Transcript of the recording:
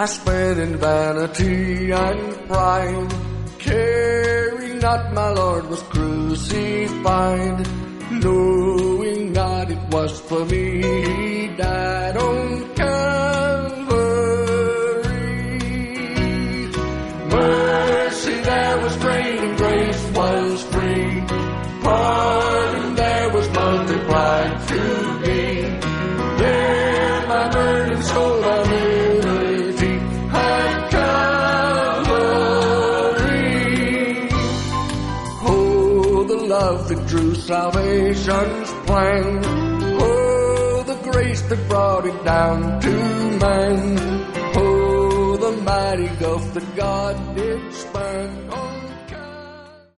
I sped in vanity and pride, caring not my Lord was crucified, knowing not it was for me he died on Calvary. Mercy there was great and grace was free, pardon there was multiplied to me. There my burdened soul found liberty at Calvary. Oh, the love that drew salvation's plan, oh, the grace that brought it down to man, oh, the mighty gulf that God did span. Oh,